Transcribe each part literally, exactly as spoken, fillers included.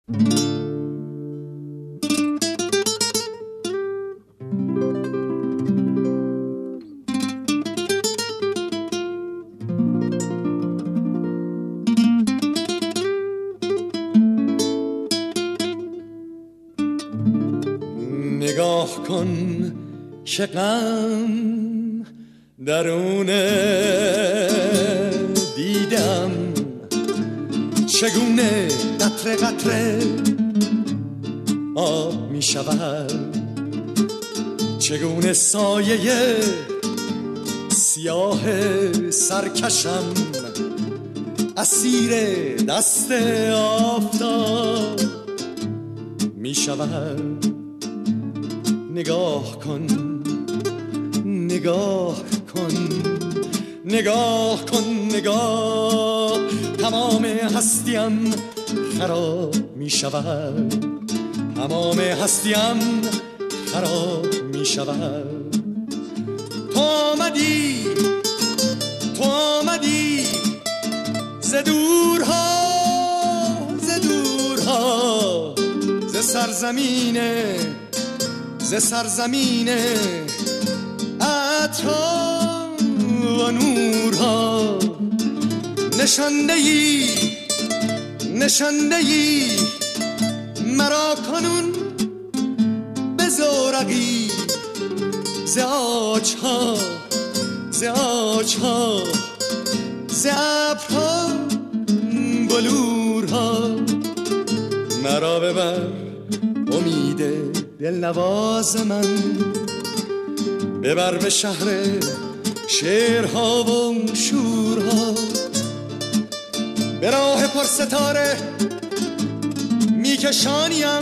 نگاه کن که غم درونه دیدم، چگونه قطره قطره آب می شود، چگونه سایه سیاه سرکشم اسیر دست آفتاب می شود. نگاه کن نگاه کن نگاه کن نگاه، تمام هستیم خراب می شود، تمام هستیم خراب می شود. تو آمدی تو آمدی ز دورها ز دورها ز سرزمین ز سرزمین عطر و نورها، نشانده ای نشانده ای مرا کنون به زورقی ز آجها ز آجها ز ابرها بلورها. مرا ببر امید دلنواز من، ببر به شهر شعرها و شورها، به راه پر ستاره میکشانیم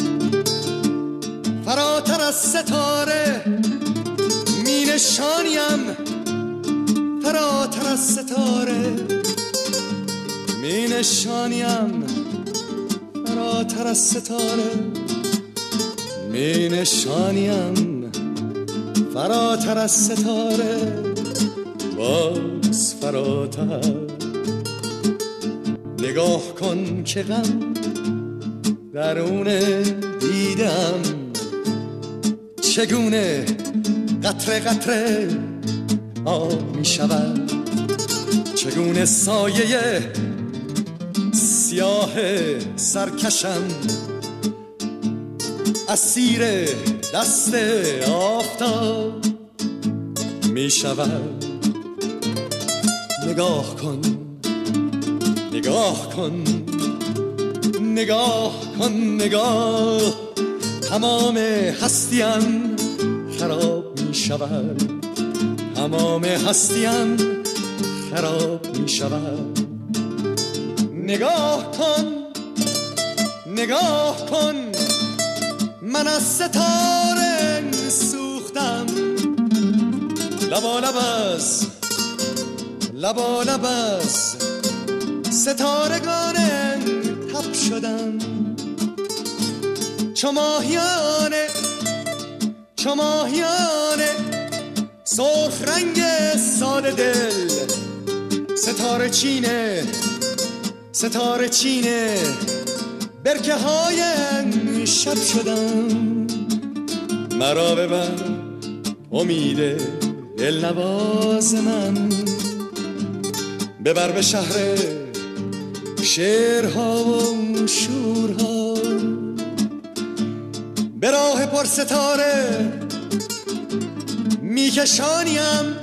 فراتر از ستاره، می نشانیم فراتر از ستاره، می نشانیم فراتر از ستاره، می نشانیم فراتر از ستاره، باز فراتر. نگاه کن که غم درون دیدم، چگونه قطره قطره آب می شود، چگونه سایه سیاه سرکشم اسیر دست آفتاب می شود. نگاه کن نگاه کن نگاه کن نگاه، تمام هستیم خراب می شود، تمام هستیم خراب می شود. نگاه کن نگاه کن من از ستاره سوختم، لبالب از لبالب از ستارگان تب شدم، چو ماهیانه چو ماهیانه سرخ رنگ ساده دل، ستاره چینه ستاره چینه برکه های شب شدم. مرا ببر امید دلنواز من، ببر به شهر شعرها و شورها، به راه پر ستاره میکشانیم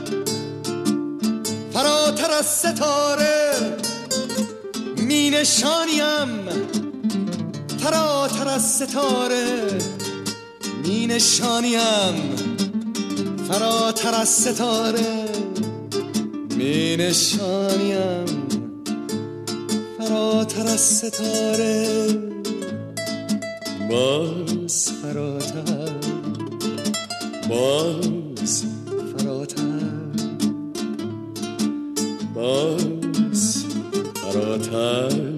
فراتر از ستاره، می نشانیم فراتر از ستاره، می نشانیم فراتر از ستاره، می نشانیم فراتر از ستاره، باز فراتر باز فراتر باز فراتر.